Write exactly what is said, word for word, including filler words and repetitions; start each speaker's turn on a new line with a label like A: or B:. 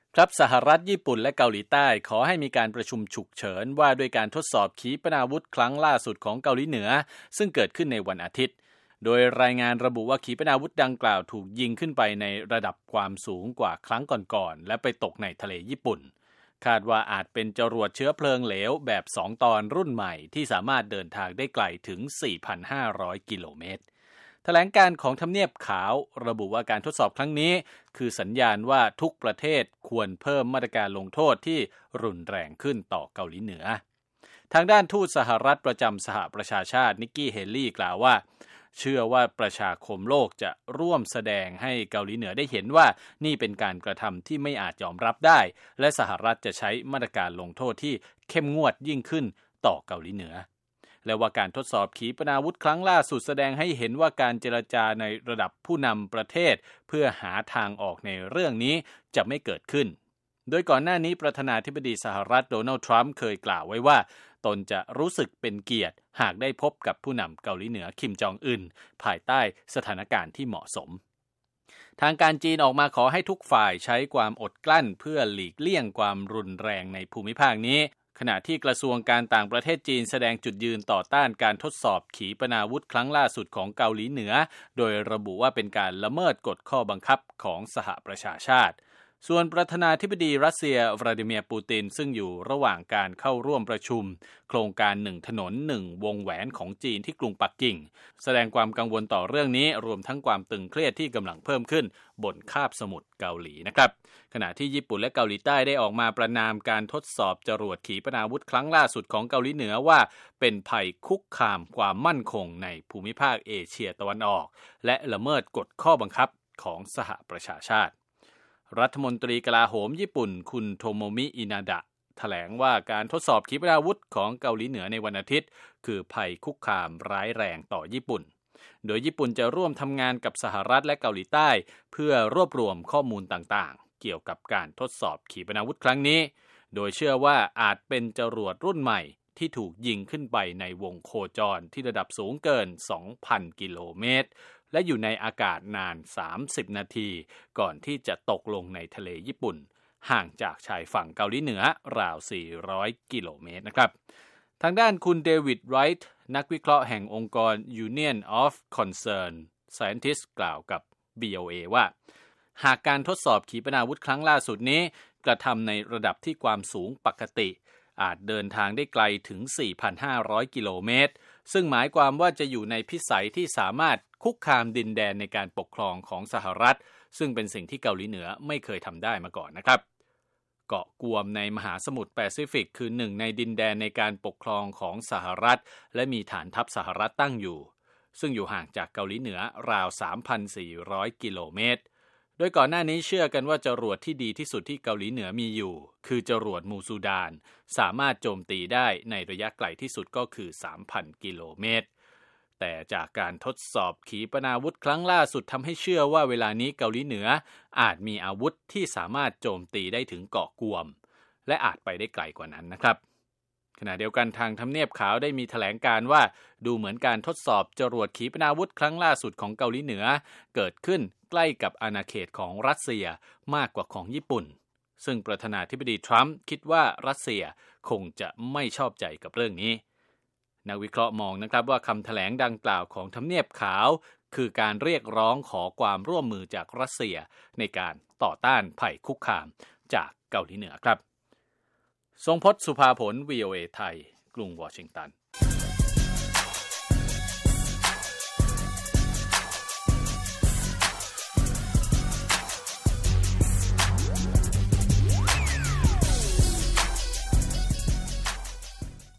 A: ครับสหรัฐญี่ปุ่นและเกาหลีใต้ขอให้มีการประชุมฉุกเฉินว่าด้วยการทดสอบขีปนาวุธครั้งล่าสุดของเกาหลีเหนือซึ่งเกิดขึ้นในวันอาทิตย์โดยรายงานระบุว่าขีปนาวุธดังกล่าวถูกยิงขึ้นไปในระดับความสูงกว่าครั้งก่อนๆและไปตกในทะเลญี่ปุ่นคาดว่าอาจเป็นจรวดเชื้อเพลิงเหลวแบบสองตอนรุ่นใหม่ที่สามารถเดินทางได้ไกลถึง สี่พันห้าร้อย กิโลเมตรแถลงการของทำเนียบขาวระบุว่าการทดสอบครั้งนี้คือสัญญาณว่าทุกประเทศควรเพิ่มมาตรการลงโทษที่รุนแรงขึ้นต่อเกาหลีเหนือทางด้านทูตสหรัฐประจำสหประชาชาตินิกกี้เฮลลี่กล่าวว่าเชื่อว่าประชาคมโลกจะร่วมแสดงให้เกาหลีเหนือได้เห็นว่านี่เป็นการกระทำที่ไม่อาจยอมรับได้และสหรัฐจะใช้มาตรการลงโทษที่เข้มงวดยิ่งขึ้นต่อเกาหลีเหนือและว่าการทดสอบขีปนาวุธครั้งล่าสุดแสดงให้เห็นว่าการเจรจาในระดับผู้นำประเทศเพื่อหาทางออกในเรื่องนี้จะไม่เกิดขึ้นโดยก่อนหน้านี้ประธานาธิบดีสหรัฐโดนัลด์ทรัมป์เคยกล่าวไว้ว่าตนจะรู้สึกเป็นเกียรติหากได้พบกับผู้นำเกาหลีเหนือคิมจองอึนภายใต้สถานการณ์ที่เหมาะสมทางการจีนออกมาขอให้ทุกฝ่ายใช้ความอดกลั้นเพื่อหลีกเลี่ยงความรุนแรงในภูมิภาคนี้ขณะที่กระทรวงการต่างประเทศจีนแสดงจุดยืนต่อต้านการทดสอบขีปนาวุธครั้งล่าสุดของเกาหลีเหนือโดยระบุว่าเป็นการละเมิดกฎข้อบังคับของสหประชาชาติส่วนประธานาธิบดีรัสเซียวลาดิเมียร์ปูตินซึ่งอยู่ระหว่างการเข้าร่วมประชุมโครงการหนึ่งถนนหนึ่งวงแหวนของจีนที่กรุงปักกิ่งแสดงความกังวลต่อเรื่องนี้รวมทั้งความตึงเครียดที่กำลังเพิ่มขึ้นบนคาบสมุทรเกาหลีนะครับขณะที่ญี่ปุ่นและเกาหลีใต้ได้ออกมาประณามการทดสอบจรวดขีปนาวุธครั้งล่าสุดของเกาหลีเหนือว่าเป็นภัยคุกคามความมั่นคงในภูมิภาคเอเชียตะวันออกและละเมิดกฎข้อบังคับของสหประชาชาติรัฐมนตรีกลาโหมญี่ปุ่นคุณโทโมมิอินาดะแถลงว่าการทดสอบขีปนาวุธของเกาหลีเหนือในวันอาทิตย์คือภัยคุกคามร้ายแรงต่อญี่ปุ่นโดยญี่ปุ่นจะร่วมทำงานกับสหรัฐและเกาหลีใต้เพื่อรวบรวมข้อมูลต่างๆเกี่ยวกับการทดสอบขีปนาวุธครั้งนี้โดยเชื่อว่าอาจเป็นจรวดรุ่นใหม่ที่ถูกยิงขึ้นไปในวงโคจรที่ระดับสูงเกิน สองพัน กิโลเมตรและอยู่ในอากาศนานสามสิบนาทีก่อนที่จะตกลงในทะเลญี่ปุ่นห่างจากชายฝั่งเกาหลีเหนือราวสี่ร้อยกิโลเมตรนะครับทางด้านคุณเดวิดไรท์นักวิเคราะห์แห่งองค์กร Union of Concerned Scientists กล่าวกับ บี โอ เอ ว่าหากการทดสอบขีปนาวุธครั้งล่าสุดนี้กระทำในระดับที่ความสูงปกติอาจเดินทางได้ไกลถึง สี่พันห้าร้อย กิโลเมตรซึ่งหมายความว่าจะอยู่ในพิสัยที่สามารถคุกคามดินแดนในการปกครองของสหรัฐซึ่งเป็นสิ่งที่เกาหลีเหนือไม่เคยทำได้มาก่อนนะครับเกาะกวมในมหาสมุทรแปซิฟิกคือหนึ่งในดินแดนในการปกครองของสหรัฐและมีฐานทัพสหรัฐตั้งอยู่ซึ่งอยู่ห่างจากเกาหลีเหนือราว สามพันสี่ร้อย กิโลเมตรโดยก่อนหน้านี้เชื่อกันว่าจรวดที่ดีที่สุดที่เกาหลีเหนือมีอยู่คือจรวดมูซูดานสามารถโจมตีได้ในระยะไกลที่สุดก็คือ สามพัน กิโลเมตรแต่จากการทดสอบขีปนาวุธครั้งล่าสุดทำให้เชื่อว่าเวลานี้เกาหลีเหนืออาจมีอาวุธที่สามารถโจมตีได้ถึงเกาะกวมและอาจไปได้ไกลกว่านั้นนะครับขณะเดียวกันทางทำเนียบขาวได้มีแถลงการว่าดูเหมือนการทดสอบจรวดขีปนาวุธครั้งล่าสุดของเกาหลีเหนือเกิดขึ้นใกล้กับอาณาเขตของรัสเซียมากกว่าของญี่ปุ่นซึ่งประธานาธิบดีทรัมป์คิดว่ารัสเซียคงจะไม่ชอบใจกับเรื่องนี้นักวิเคราะห์มองนะครับว่าคำแถลงดังกล่าวของทำเนียบขาวคือการเรียกร้องขอความร่วมมือจากรัสเซียในการต่อต้านภัยคุกคามจากเกาหลีเหนือครับทรงพจน์ สุภาผล วี โอ เอ ไทยกรุงวอชิงตัน